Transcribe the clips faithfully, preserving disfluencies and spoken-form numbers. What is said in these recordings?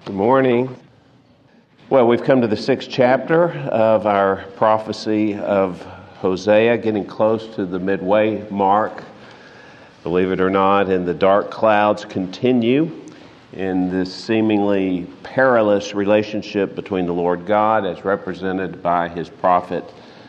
Good morning. Well, we've come to the sixth chapter of our prophecy of Hosea, getting close to the midway mark. Believe it or not, and the dark clouds continue in this seemingly perilous relationship between the Lord God, as represented by his prophet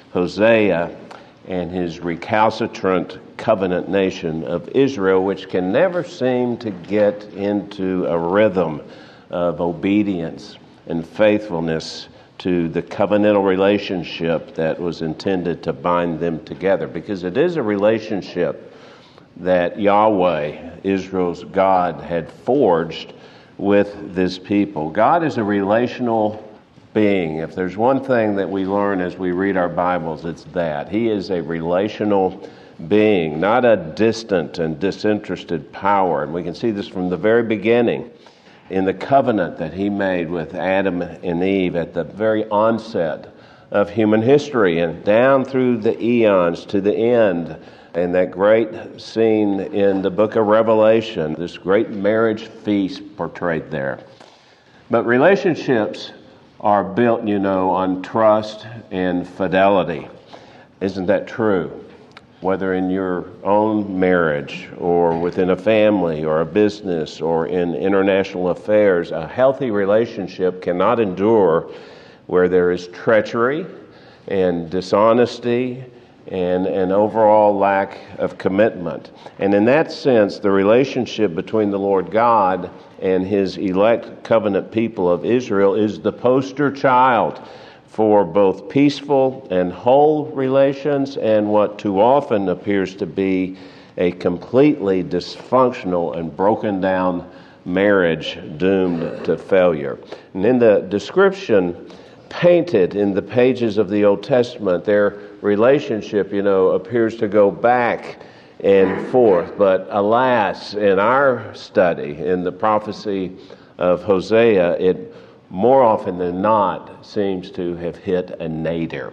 Hosea, and his recalcitrant covenant nation of Israel, which can never seem to get into a rhythm of obedience and faithfulness to the covenantal relationship that was intended to bind them together. Because it is a relationship that Yahweh, Israel's God, had forged with this people. God is a relational being. If there's one thing that we learn as we read our Bibles, it's that. He is a relational being, not a distant and disinterested power. And we can see this from the very beginning in the covenant that he made with Adam and Eve at the very onset of human history and down through the eons to the end. And that great scene in the book of Revelation, this great marriage feast portrayed there. But relationships are built, you know, on trust and fidelity. Isn't that true? Whether in your own marriage or within a family or a business or in international affairs, a healthy relationship cannot endure where there is treachery and dishonesty and an overall lack of commitment. And in that sense, the relationship between the Lord God and his elect covenant people of Israel is the poster child for both peaceful and whole relations and what too often appears to be a completely dysfunctional and broken down marriage doomed to failure. And in the description painted in the pages of the Old Testament, their relationship, you know, appears to go back and forth. But alas, in our study, in the prophecy of Hosea, it more often than not seems to have hit a nadir.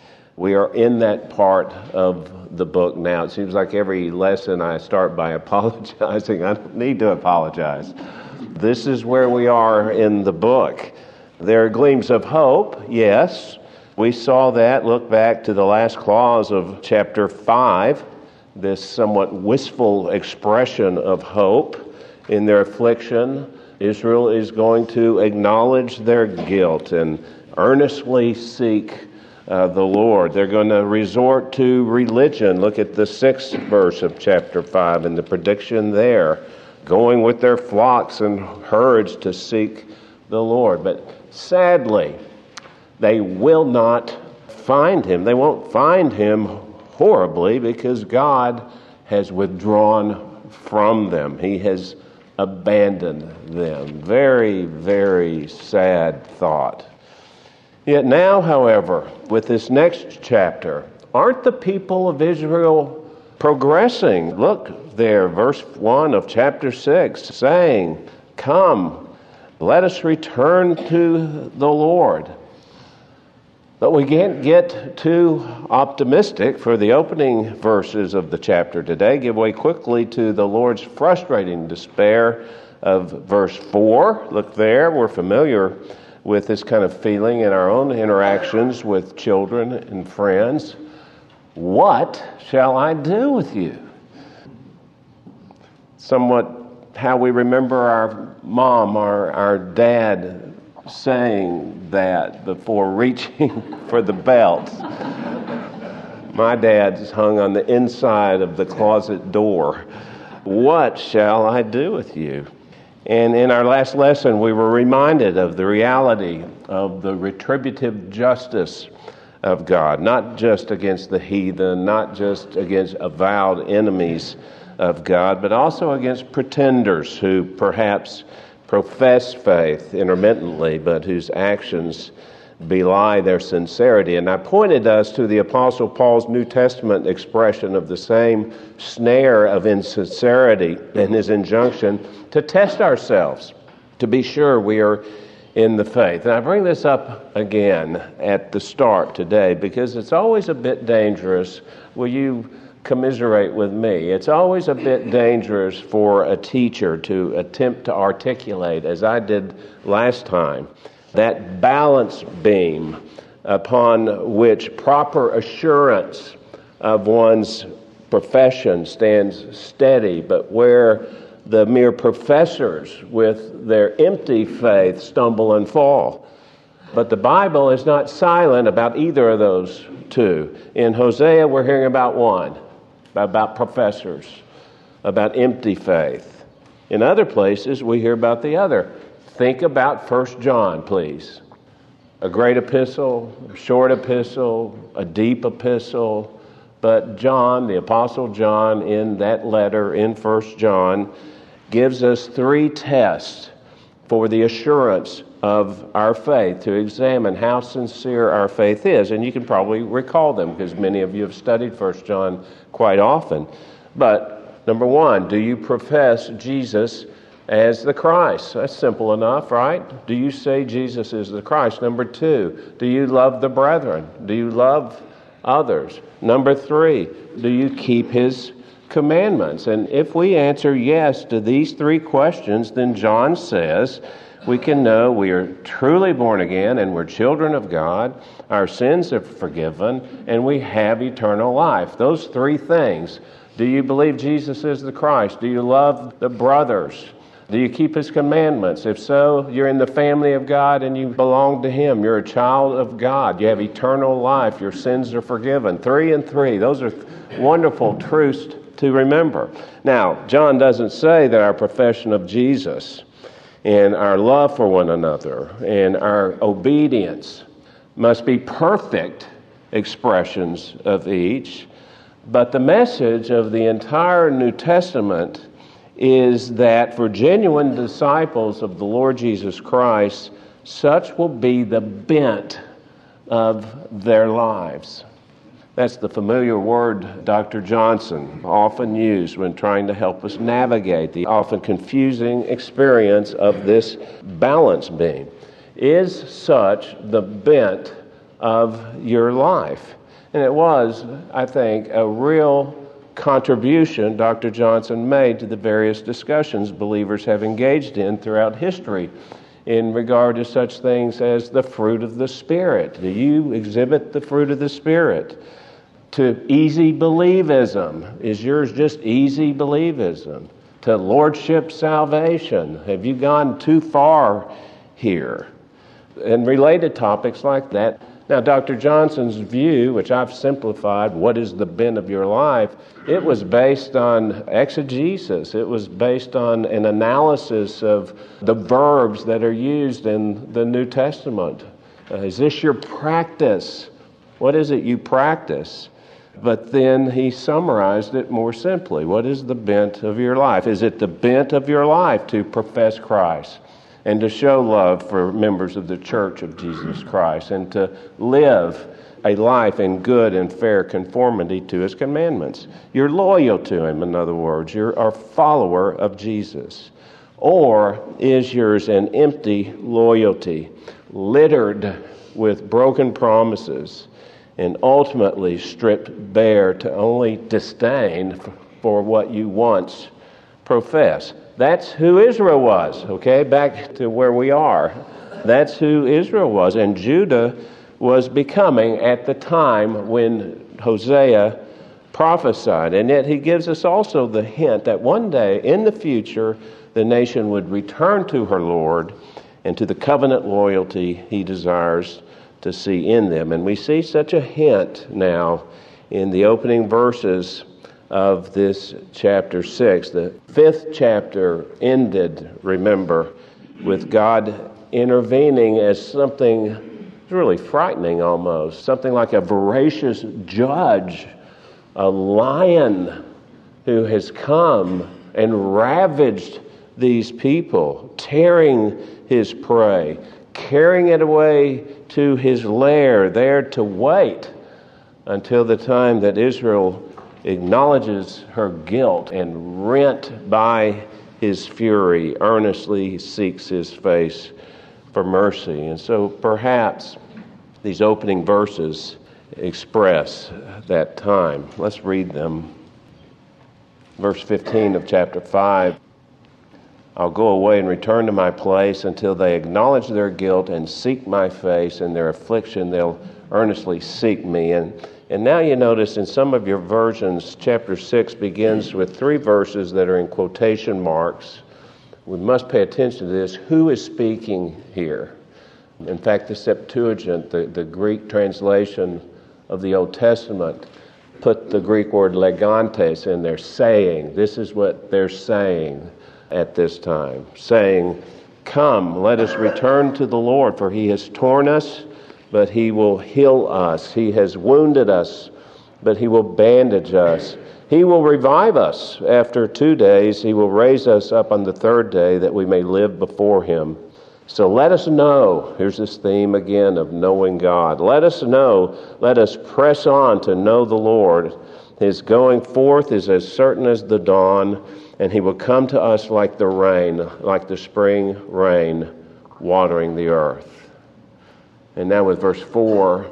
We are in that part of the book now. It seems like every lesson I start by apologizing. I don't need to apologize. This is where we are in the book. There are gleams of hope, yes. We saw that. Look back to the last clause of chapter five, this somewhat wistful expression of hope in their affliction. Israel is going to acknowledge their guilt and earnestly seek uh, the Lord. They're going to resort to religion. Look at the sixth verse of chapter five and the prediction there, going with their flocks and herds to seek the Lord. But sadly, they will not find him. They won't find him horribly because God has withdrawn from them. He has abandoned them. Very, very sad thought. Yet now, however, with this next chapter, aren't the people of Israel progressing? Look there, verse one of chapter six, saying, "Come, let us return to the Lord." But we can't get too optimistic, for the opening verses of the chapter today give way quickly to the Lord's frustrating despair of verse four. Look there, we're familiar with this kind of feeling in our own interactions with children and friends. What shall I do with you? Somewhat how we remember our mom or our dad saying that before reaching for the belt. My dad's hung on the inside of the closet door. What shall I do with you? And in our last lesson, we were reminded of the reality of the retributive justice of God, not just against the heathen, not just against avowed enemies of God, but also against pretenders who perhaps profess faith intermittently, but whose actions belie their sincerity. And I pointed us to the Apostle Paul's New Testament expression of the same snare of insincerity in his injunction to test ourselves, to be sure we are in the faith. And I bring this up again at the start today because it's always a bit dangerous. Will you commiserate with me. It's always a bit dangerous for a teacher to attempt to articulate, as I did last time, that balance beam upon which proper assurance of one's profession stands steady, but where the mere professors with their empty faith stumble and fall. But the Bible is not silent about either of those two. In Hosea, we're hearing about one, about professors, about empty faith. In other places, we hear about the other. Think about First John, please. A great epistle, a short epistle, a deep epistle. But John, the Apostle John, in that letter in First John, gives us three tests for the assurance of our faith, to examine how sincere our faith is. And you can probably recall them because many of you have studied First John quite often. But number one, do you profess Jesus as the Christ? That's simple enough, right? Do you say Jesus is the Christ? Number two, do you love the brethren? Do you love others? Number three, do you keep His commandments? And if we answer yes to these three questions, then John says we can know we are truly born again and we're children of God, our sins are forgiven, and we have eternal life. Those three things. Do you believe Jesus is the Christ? Do you love the brothers? Do you keep His commandments? If so, you're in the family of God and you belong to Him. You're a child of God. You have eternal life. Your sins are forgiven. Three and three. Those are wonderful truths to remember. Now, John doesn't say that our profession of Jesus and our love for one another and our obedience must be perfect expressions of each. But the message of the entire New Testament is that for genuine disciples of the Lord Jesus Christ, such will be the bent of their lives. That's the familiar word Doctor Johnson often used when trying to help us navigate the often confusing experience of this balance beam. Is such the bent of your life? And it was, I think, a real contribution Doctor Johnson made to the various discussions believers have engaged in throughout history in regard to such things as the fruit of the Spirit. Do you exhibit the fruit of the Spirit? To easy believism. Is yours just easy believism? To lordship salvation. Have you gone too far here? And related topics like that. Now, Doctor Johnson's view, which I've simplified, what is the bent of your life, it was based on exegesis. It was based on an analysis of the verbs that are used in the New Testament. Uh, is this your practice? What is it you practice? But then he summarized it more simply. What is the bent of your life? Is it the bent of your life to profess Christ and to show love for members of the Church of Jesus Christ and to live a life in good and fair conformity to His commandments? You're loyal to Him, in other words. You're a follower of Jesus. Or is yours an empty loyalty, littered with broken promises, and ultimately stripped bare to only disdain for what you once profess? That's who Israel was, okay? Back to where we are. That's who Israel was. And Judah was becoming at the time when Hosea prophesied. And yet he gives us also the hint that one day in the future, the nation would return to her Lord and to the covenant loyalty He desires to see in them. And we see such a hint now in the opening verses of this chapter six. The fifth chapter ended, remember, with God intervening as something really frightening almost, something like a voracious judge, a lion who has come and ravaged these people, tearing His prey, carrying it away to His lair, there to wait until the time that Israel acknowledges her guilt and, rent by His fury, earnestly seeks His face for mercy. And so perhaps these opening verses express that time. Let's read them. Verse fifteen of chapter five. I'll go away and return to my place until they acknowledge their guilt and seek my face. In their affliction, they'll earnestly seek me. And, and now you notice in some of your versions, chapter six begins with three verses that are in quotation marks. We must pay attention to this. Who is speaking here? In fact, the Septuagint, the, the Greek translation of the Old Testament, put the Greek word legantes in there, saying. This is what they're saying at this time, saying, come, let us return to the Lord, for he has torn us, but he will heal us. He has wounded us, but he will bandage us. He will revive us after two days. He will raise us up on the third day that we may live before him. So let us know, here's this theme again of knowing God. Let us know, let us press on to know the Lord. His going forth is as certain as the dawn, and he will come to us like the rain, like the spring rain, watering the earth. And now with verse four,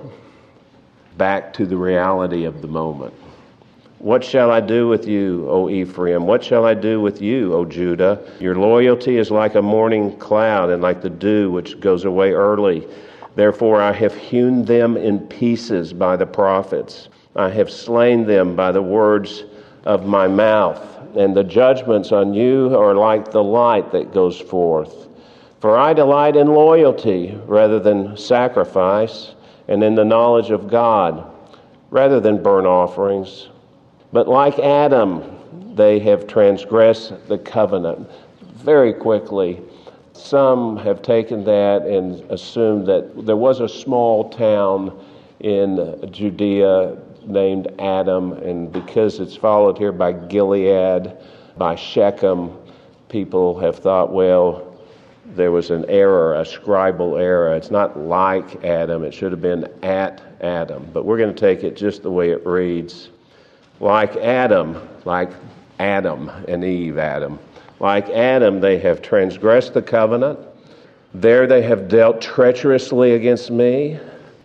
back to the reality of the moment. What shall I do with you, O Ephraim? What shall I do with you, O Judah? Your loyalty is like a morning cloud and like the dew which goes away early. Therefore I have hewn them in pieces by the prophets. I have slain them by the words of my mouth. And the judgments on you are like the light that goes forth. For I delight in loyalty rather than sacrifice, and in the knowledge of God rather than burnt offerings. But like Adam, they have transgressed the covenant. Very quickly, some have taken that and assumed that there was a small town in Judea named Adam, and because it's followed here by Gilead, by Shechem, people have thought, well, there was an error, a scribal error. It's not like Adam. It should have been at Adam. But we're going to take it just the way it reads. Like Adam, like Adam and Eve, Adam. Like Adam, they have transgressed the covenant. There they have dealt treacherously against me.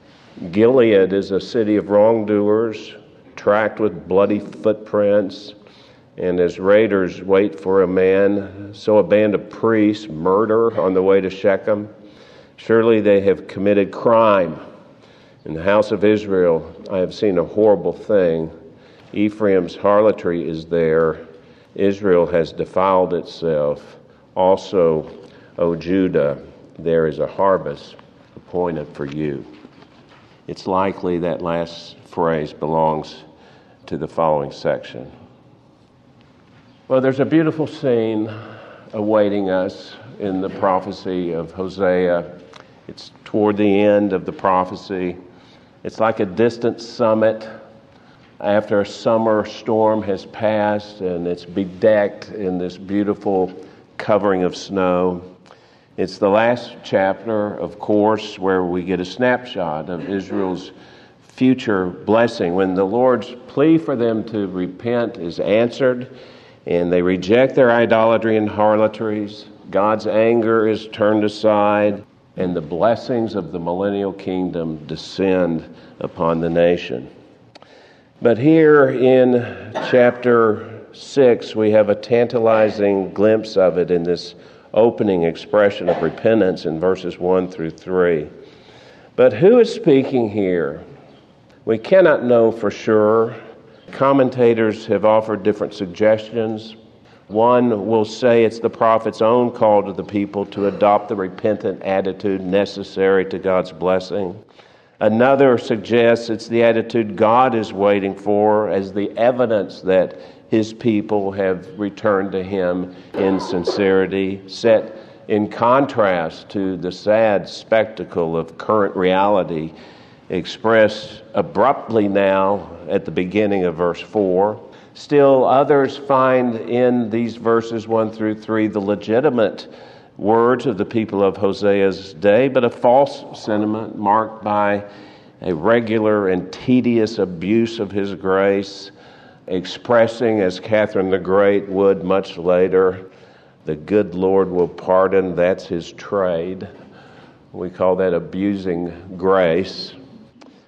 Gilead is a city of wrongdoers, tracked with bloody footprints, and as raiders wait for a man, so a band of priests murder on the way to Shechem. Surely they have committed crime. In the house of Israel, I have seen a horrible thing. Ephraim's harlotry is there. Israel has defiled itself. Also, O Judah, there is a harvest appointed for you. It's likely that last phrase belongs to the following section. Well, there's a beautiful scene awaiting us in the prophecy of Hosea. It's toward the end of the prophecy. It's like a distant summit after a summer storm has passed and it's bedecked in this beautiful covering of snow. It's the last chapter, of course, where we get a snapshot of Israel's future blessing. When the Lord's plea for them to repent is answered and they reject their idolatry and harlotries, God's anger is turned aside and the blessings of the millennial kingdom descend upon the nation. But here in chapter six, we have a tantalizing glimpse of it in this opening expression of repentance in verses one through three. But who is speaking here? We cannot know for sure. Commentators have offered different suggestions. One will say it's the prophet's own call to the people to adopt the repentant attitude necessary to God's blessing. Another suggests it's the attitude God is waiting for as the evidence that his people have returned to him in sincerity, set in contrast to the sad spectacle of current reality expressed abruptly now at the beginning of verse four. Still, others find in these verses one through three the legitimate words of the people of Hosea's day, but a false sentiment marked by a regular and tedious abuse of his grace, expressing, as Catherine the Great would much later, the good Lord will pardon, that's his trade. We call that abusing grace.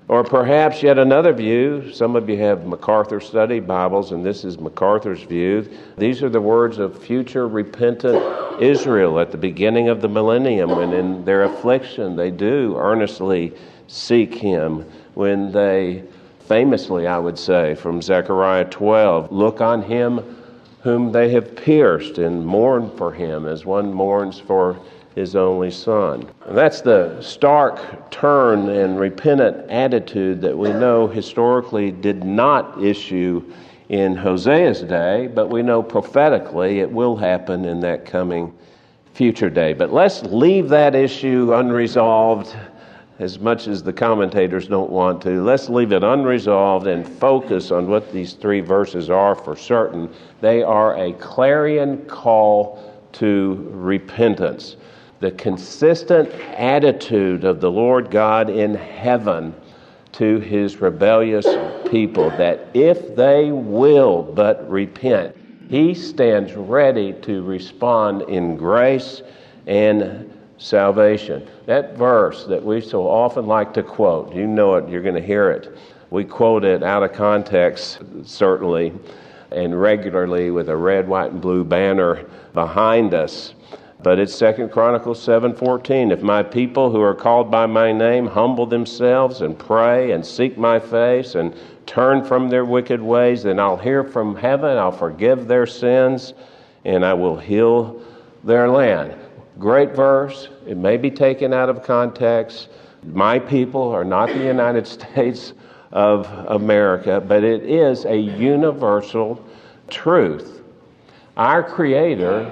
Or perhaps yet another view. Some of you have MacArthur Study Bibles, and this is MacArthur's view. These are the words of future repentant Israel at the beginning of the millennium, when in their affliction they do earnestly seek Him, when they famously, I would say, from Zechariah twelve, look on Him whom they have pierced and mourn for Him as one mourns for His only Son. And that's the stark turn and repentant attitude that we know historically did not issue in Hosea's day, but we know prophetically it will happen in that coming future day. But let's leave that issue unresolved, as much as the commentators don't want to. Let's leave it unresolved and focus on what these three verses are for certain. They are a clarion call to repentance. The consistent attitude of the Lord God in heaven to His rebellious people, that if they will but repent, He stands ready to respond in grace and salvation. That verse that we so often like to quote, you know it, you're going to hear it. We quote it out of context, certainly, and regularly with a red, white, and blue banner behind us. But it's Second Chronicles seven fourteen. If my people who are called by my name humble themselves and pray and seek my face and turn from their wicked ways, then I'll hear from heaven, I'll forgive their sins, and I will heal their land. Great verse. It may be taken out of context. My people are not the United States of America, but it is a universal truth. Our Creator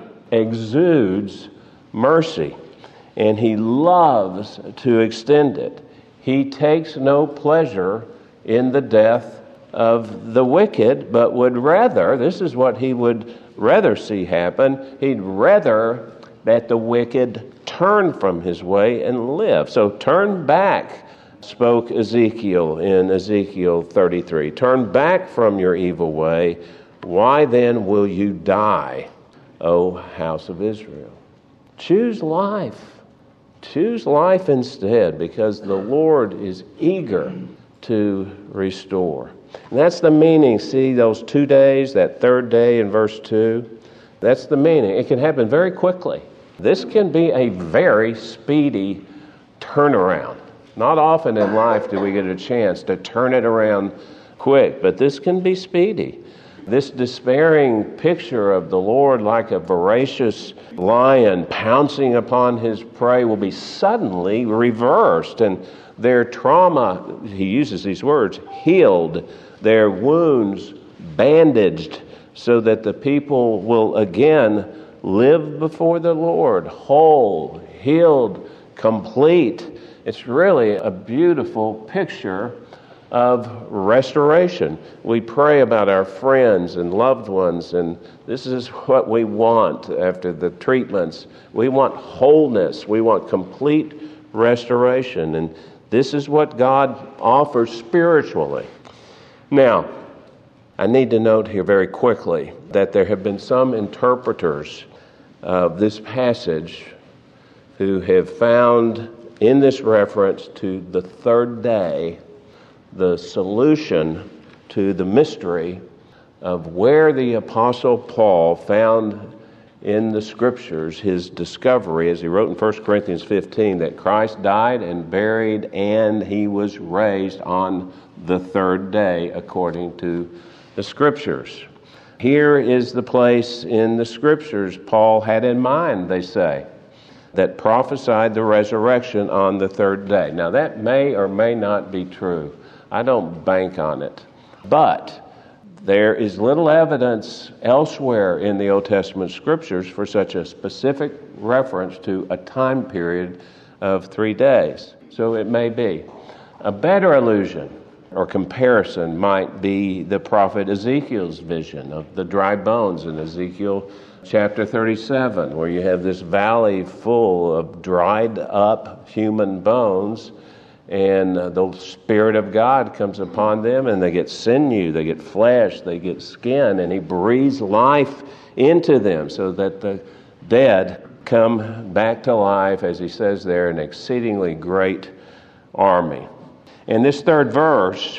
exudes mercy, and He loves to extend it. He takes no pleasure in the death of the wicked, but would rather, this is what He would rather see happen, He'd rather that the wicked turn from his way and live. So turn back, spoke Ezekiel in Ezekiel thirty-three. Turn back from your evil way. Why then will you die, O house of Israel? Choose life. Choose life instead, because the Lord is eager to restore. And that's the meaning. See those two days, that third day in verse two? That's the meaning. It can happen very quickly. This can be a very speedy turnaround. Not often in life do we get a chance to turn it around quick, but this can be speedy. This despairing picture of the Lord like a voracious lion pouncing upon his prey will be suddenly reversed, and their trauma, he uses these words, healed, their wounds bandaged, so that the people will again live before the Lord, whole, healed, complete. It's really a beautiful picture of restoration. We pray about our friends and loved ones, and this is what we want after the treatments. We want wholeness. We want complete restoration, and this is what God offers spiritually. Now, I need to note here very quickly that there have been some interpreters of this passage who have found in this reference to the third day the solution to the mystery of where the Apostle Paul found in the Scriptures his discovery, as he wrote in First Corinthians fifteen, that Christ died and buried and He was raised on the third day according to the Scriptures. Here is the place in the Scriptures Paul had in mind, they say, that prophesied the resurrection on the third day. Now that may or may not be true. I don't bank on it. But there is little evidence elsewhere in the Old Testament Scriptures for such a specific reference to a time period of three days. So it may be. A better allusion or comparison might be the prophet Ezekiel's vision of the dry bones in Ezekiel chapter thirty-seven, where you have this valley full of dried up human bones, and the Spirit of God comes upon them, and they get sinew, they get flesh, they get skin, and He breathes life into them so that the dead come back to life, as He says there, an exceedingly great army. And this third verse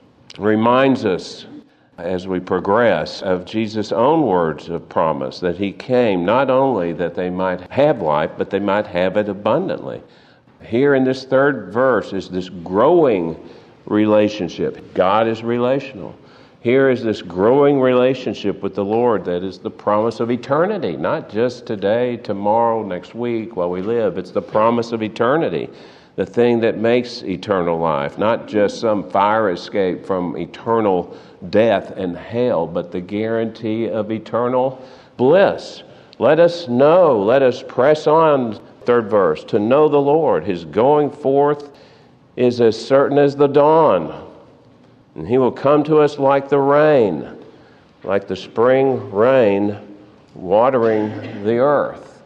reminds us, as we progress, of Jesus' own words of promise, that he came not only that they might have life, but they might have it abundantly. Here in this third verse is this growing relationship. God is relational. Here is this growing relationship with the Lord that is the promise of eternity, not just today, tomorrow, next week while we live. It's the promise of eternity, the thing that makes eternal life, not just some fire escape from eternal death and hell, but the guarantee of eternal bliss. Let us know, let us press on, third verse, to know the Lord. His going forth is as certain as the dawn. And he will come to us like the rain, like the spring rain watering the earth.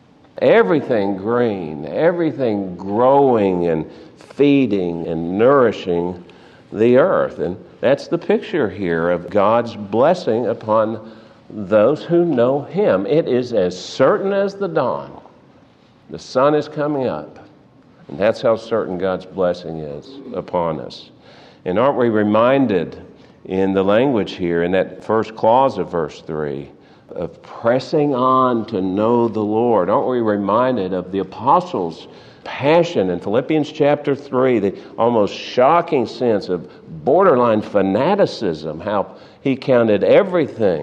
Everything green, everything growing and feeding and nourishing the earth. And that's the picture here of God's blessing upon those who know him. It is as certain as the dawn. The sun is coming up. And that's how certain God's blessing is upon us. And aren't we reminded in the language here, in that first clause of verse three, of pressing on to know the Lord? Aren't we reminded of the apostles' passion in Philippians chapter three, the almost shocking sense of borderline fanaticism, how he counted everything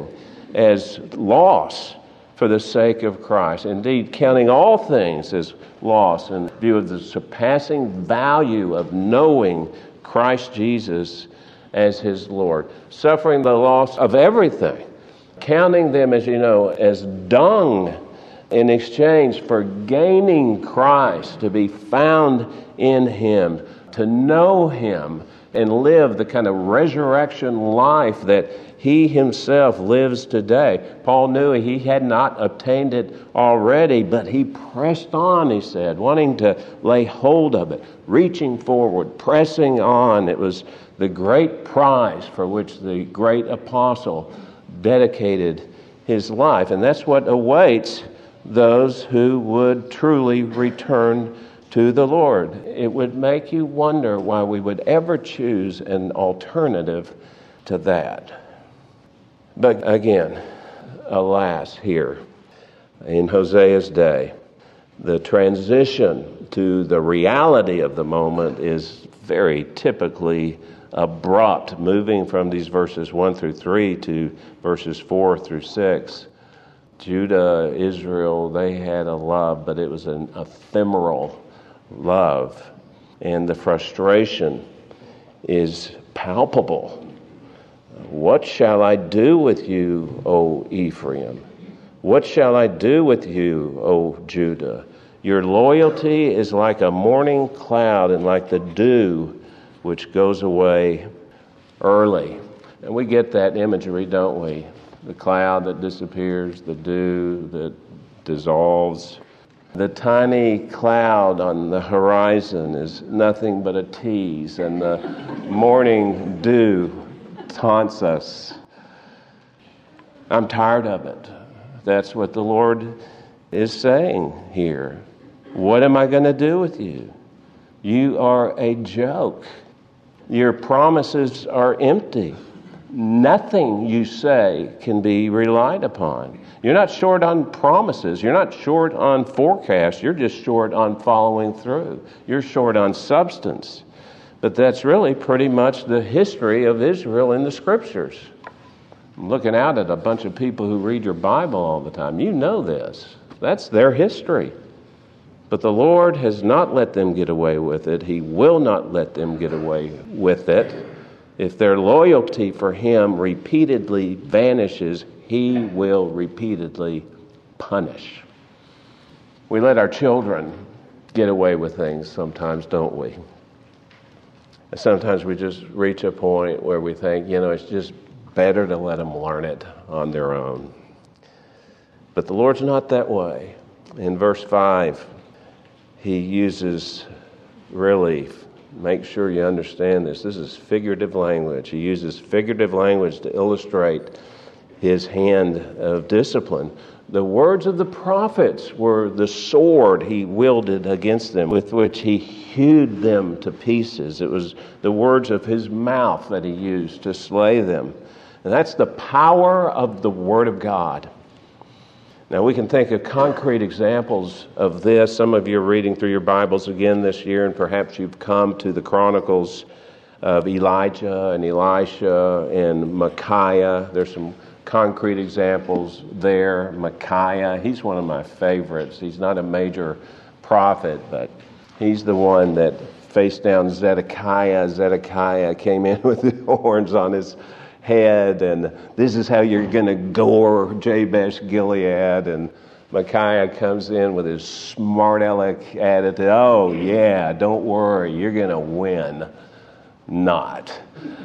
as loss for the sake of Christ. Indeed, counting all things as loss in view of the surpassing value of knowing Christ Jesus as his Lord, suffering the loss of everything, counting them, as you know, as dung in exchange for gaining Christ, to be found in him, to know him, and live the kind of resurrection life that he himself lives today. Paul knew he had not obtained it already, but he pressed on, he said, wanting to lay hold of it, reaching forward, pressing on. It was the great prize for which the great apostle dedicated his life. And that's what awaits those who would truly return to the Lord. It would make you wonder why we would ever choose an alternative to that. But again, alas, here in Hosea's day, the transition to the reality of the moment is very typically abrupt, moving from these verses one through three to verses four through six. Judah, Israel, they had a love, but it was an ephemeral love. And the frustration is palpable. What shall I do with you, O Ephraim? What shall I do with you, O Judah? Your loyalty is like a morning cloud and like the dew which goes away early. And we get that imagery, don't we? The cloud that disappears, the dew that dissolves. The tiny cloud on the horizon is nothing but a tease, and the morning dew taunts us. I'm tired of it. That's what the Lord is saying here. What am I going to do with you? You are a joke. Your promises are empty. Nothing you say can be relied upon. You're not short on promises. You're not short on forecasts. You're just short on following through. You're short on substance. But that's really pretty much the history of Israel in the Scriptures. I'm looking out at a bunch of people who read your Bible all the time. You know this. That's their history. But the Lord has not let them get away with it. He will not let them get away with it. If their loyalty for Him repeatedly vanishes, He will repeatedly punish. We let our children get away with things sometimes, don't we? Sometimes we just reach a point where we think, you know, it's just better to let them learn it on their own. But the Lord's not that way. In verse five, He uses, really, make sure you understand this. This is figurative language. He uses figurative language to illustrate his hand of discipline. The words of the prophets were the sword he wielded against them, with which he hewed them to pieces. It was the words of his mouth that he used to slay them. And that's the power of the Word of God. Now, we can think of concrete examples of this. Some of you are reading through your Bibles again this year, and perhaps you've come to the Chronicles of Elijah and Elisha and Micaiah. There's some concrete examples there. Micaiah, he's one of my favorites. He's not a major prophet, but he's the one that faced down Zedekiah. Zedekiah came in with the horns on his head, and this is how you're going to gore Jabesh Gilead. And Micaiah comes in with his smart aleck attitude. Oh yeah, don't worry, you're going to win. Not.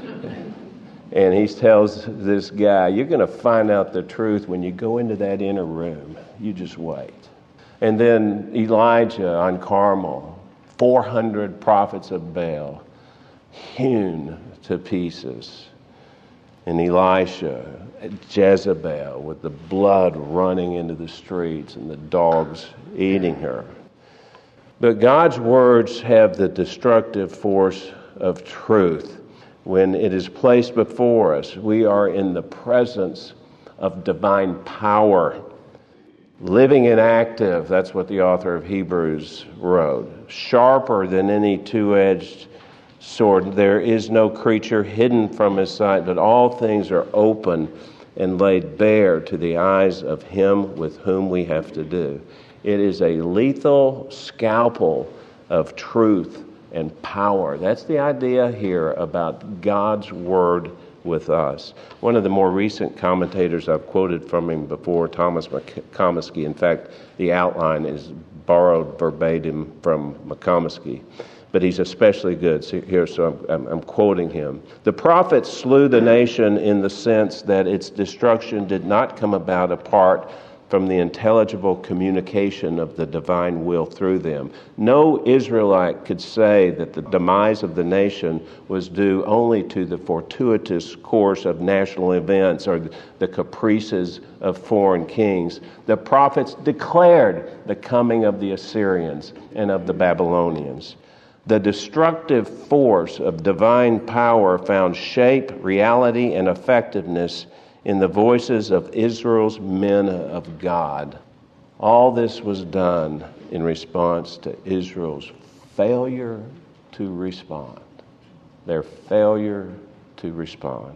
And he tells this guy, you're going to find out the truth when you go into that inner room. You just wait. And then Elijah on Carmel, four hundred prophets of Baal hewn to pieces. And Elisha, Jezebel, with the blood running into the streets and the dogs eating her. But God's words have the destructive force of truth. When it is placed before us, we are in the presence of divine power. Living and active, that's what the author of Hebrews wrote. Sharper than any two-edged sword. There is no creature hidden from his sight, but all things are open and laid bare to the eyes of him with whom we have to do. It is a lethal scalpel of truth and power. That's the idea here about God's Word with us. One of the more recent commentators I've quoted from him before, Thomas McComiskey. In fact, the outline is borrowed verbatim from McComiskey, but he's especially good so here, so I'm, I'm, I'm quoting him. The prophets slew the nation in the sense that its destruction did not come about apart from the intelligible communication of the divine will through them. No Israelite could say that the demise of the nation was due only to the fortuitous course of national events or the caprices of foreign kings. The prophets declared the coming of the Assyrians and of the Babylonians. The destructive force of divine power found shape, reality, and effectiveness in the voices of Israel's men of God. All this was done in response to Israel's failure to respond. Their failure to respond.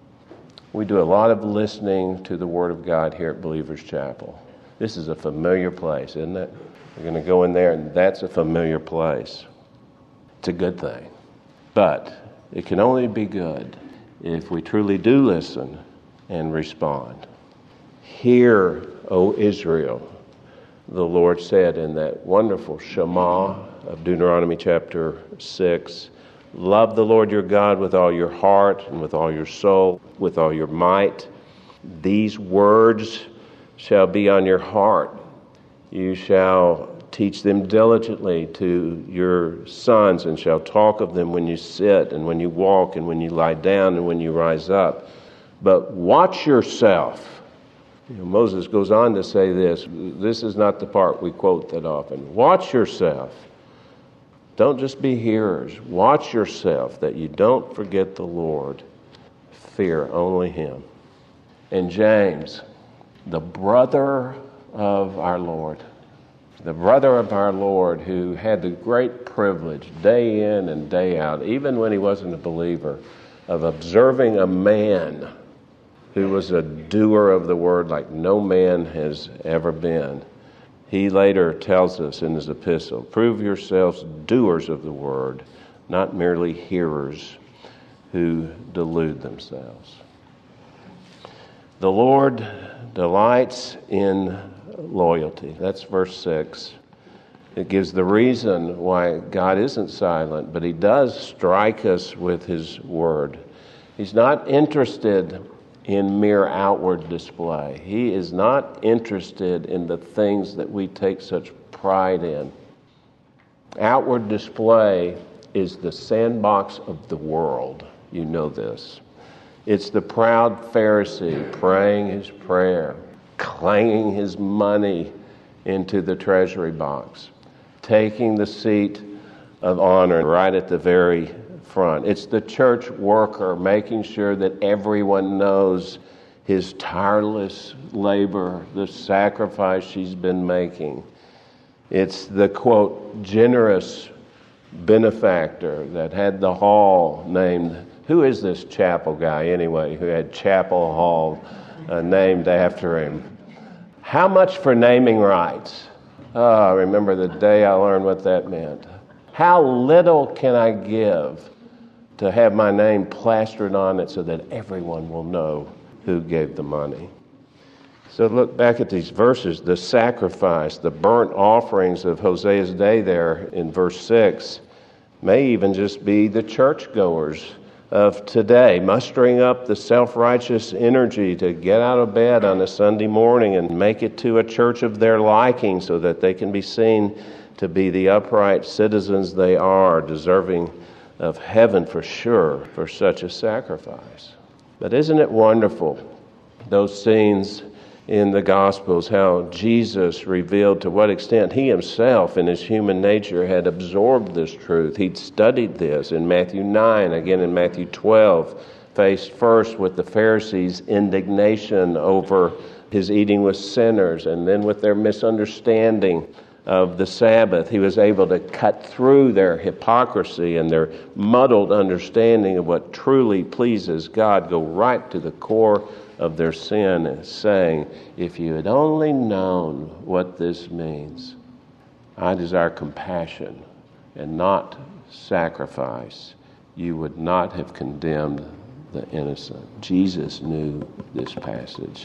We do a lot of listening to the Word of God here at Believers Chapel. This is a familiar place, isn't it? We're going to go in there, and that's a familiar place. It's a good thing. But it can only be good if we truly do listen and respond. Hear, O Israel, the Lord said in that wonderful Shema of Deuteronomy chapter six. Love the Lord your God with all your heart and with all your soul, with all your might. These words shall be on your heart. You shall teach them diligently to your sons and shall talk of them when you sit and when you walk and when you lie down and when you rise up. But watch yourself. You know, Moses goes on to say this. This is not the part we quote that often. Watch yourself. Don't just be hearers. Watch yourself that you don't forget the Lord. Fear only Him. And James, the brother of our Lord, the brother of our Lord who had the great privilege day in and day out, even when he wasn't a believer, of observing a man who was a doer of the word like no man has ever been. He later tells us in his epistle, prove yourselves doers of the word, not merely hearers who delude themselves. The Lord delights in loyalty. That's verse six. It gives the reason why God isn't silent, but He does strike us with His word. He's not interested in mere outward display. He is not interested in the things that we take such pride in. Outward display is the sandbox of the world. You know this. It's the proud Pharisee praying his prayer, clanging his money into the treasury box, taking the seat of honor right at the very front. It's the church worker making sure that everyone knows his tireless labor, the sacrifice she's been making. It's the, quote, generous benefactor that had the hall named, who is this Chapel guy anyway, who had Chapel Hall uh, named after him? How much for naming rights? Oh, I remember the day I learned what that meant. How little can I give to have my name plastered on it so that everyone will know who gave the money? So look back at these verses. The sacrifice, the burnt offerings of Hosea's day there in verse six may even just be the churchgoers of today, mustering up the self-righteous energy to get out of bed on a Sunday morning and make it to a church of their liking so that they can be seen to be the upright citizens they are, deserving of heaven for sure for such a sacrifice. But isn't it wonderful, those scenes in the Gospels, how Jesus revealed to what extent he himself in his human nature had absorbed this truth. He'd studied this in Matthew nine, again in Matthew twelve, faced first with the Pharisees' indignation over his eating with sinners, and then with their misunderstanding of the Sabbath. He was able to cut through their hypocrisy and their muddled understanding of what truly pleases God, go right to the core of their sin, and saying, if you had only known what this means, I desire compassion and not sacrifice, you would not have condemned the innocent. Jesus knew this passage.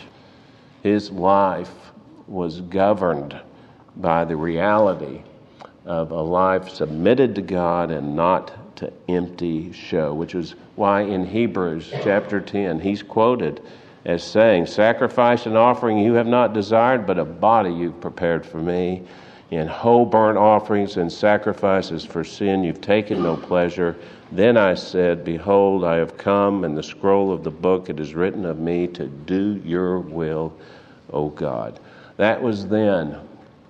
His life was governed by the reality of a life submitted to God and not to empty show, which is why in Hebrews chapter ten, he's quoted as saying, sacrifice and offering you have not desired, but a body you've prepared for me. In whole burnt offerings and sacrifices for sin you've taken no pleasure. Then I said, behold, I have come, and the scroll of the book it is written of me to do your will, O God. That was then.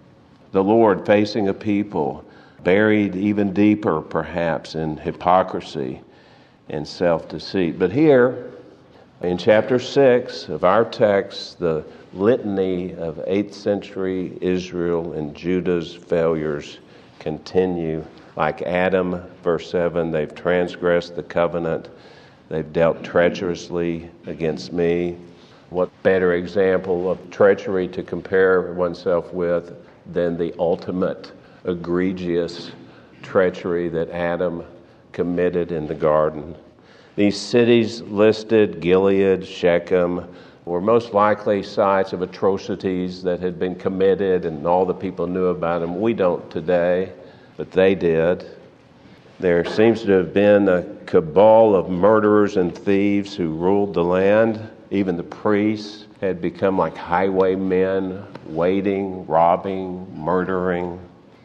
The Lord facing a people buried even deeper, perhaps, in hypocrisy and self-deceit. But here, in chapter six of our text, the litany of eighth century Israel and Judah's failures continue. Like Adam, verse seven, they've transgressed the covenant. They've dealt treacherously against me. What better example of treachery to compare oneself with than the ultimate egregious treachery that Adam committed in the garden? These cities listed, Gilead, Shechem, were most likely sites of atrocities that had been committed, and all the people knew about them. We don't today, but they did. There seems to have been a cabal of murderers and thieves who ruled the land. Even the priests had become like highwaymen, waiting, robbing, murdering.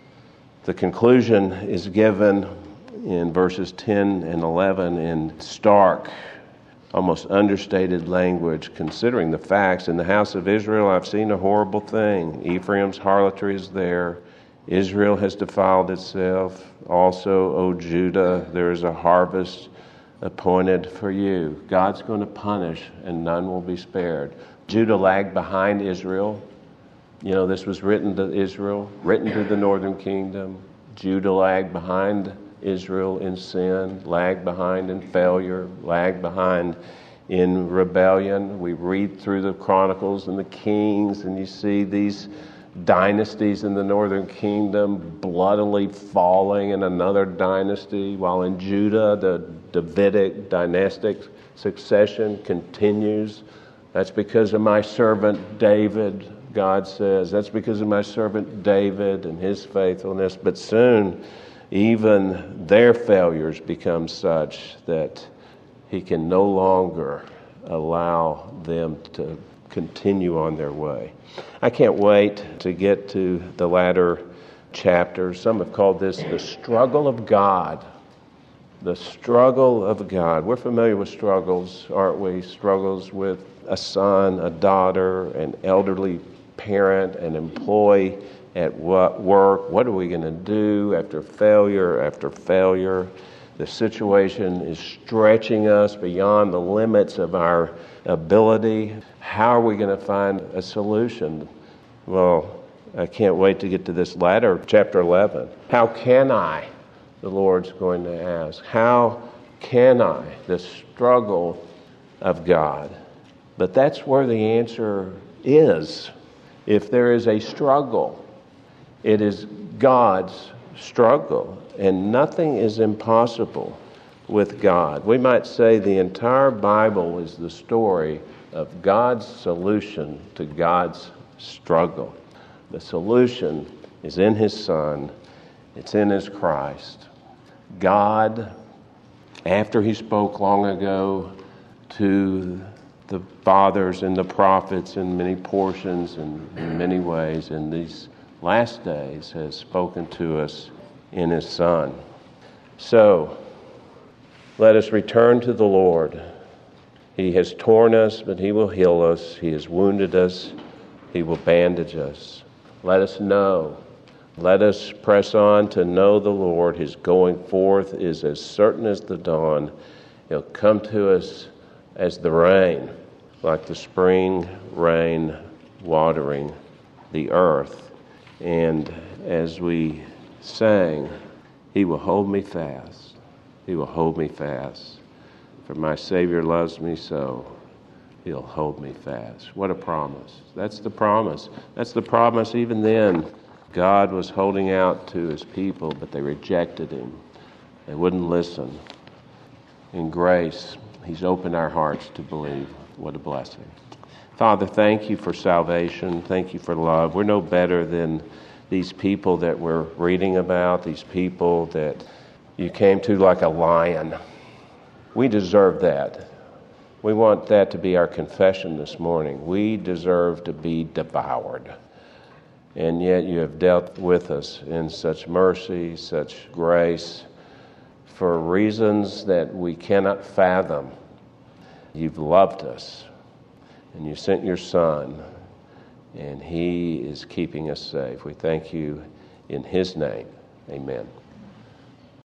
The conclusion is given in verses ten and eleven in stark, almost understated language, considering the facts. In the house of Israel I've seen a horrible thing. Ephraim's harlotry is there. Israel has defiled itself. Also, O Judah, there is a harvest appointed for you. God's going to punish, and none will be spared. Judah lagged behind Israel. You know, this was written to Israel, written to the northern kingdom. Judah lagged behind Israel in sin, lagged behind in failure, lagged behind in rebellion. We read through the Chronicles and the Kings, and you see these dynasties in the northern kingdom bloodily falling in another dynasty, while in Judah the Davidic dynastic succession continues. That's because of my servant David, God says. That's because of my servant David and his faithfulness. But soon, even their failures become such that he can no longer allow them to continue on their way. I can't wait to get to the latter chapters. Some have called this the struggle of God The struggle of God. We're familiar with struggles, aren't we? Struggles with a son, a daughter, an elderly parent, an employee at work. What are we going to do after failure after failure? The situation is stretching us beyond the limits of our ability. How are we going to find a solution? Well, I can't wait to get to this latter, chapter eleven. How can I? The Lord's going to ask. How can I? The struggle of God. But that's where the answer is. If there is a struggle, it is God's struggle. And nothing is impossible with God. We might say the entire Bible is the story of God's solution to God's struggle. The solution is in His Son. It's in His Christ. God, after He spoke long ago to the fathers and the prophets in many portions and in many ways, in these last days has spoken to us in His Son. So, let us return to the Lord. He has torn us, but He will heal us. He has wounded us. He will bandage us. Let us know. Let us press on to know the Lord. His going forth is as certain as the dawn. He'll come to us as the rain, like the spring rain watering the earth. And as we sang, He will hold me fast. He will hold me fast. For my Savior loves me so. He'll hold me fast. What a promise. That's the promise. That's the promise even then. God was holding out to His people, but they rejected Him. They wouldn't listen. In grace, He's opened our hearts to believe. What a blessing. Father, thank You for salvation. Thank You for love. We're no better than these people that we're reading about, these people that You came to like a lion. We deserve that. We want that to be our confession this morning. We deserve to be devoured. And yet You have dealt with us in such mercy, such grace, for reasons that we cannot fathom. You've loved us, and You sent Your Son, and He is keeping us safe. We thank You in His name. Amen.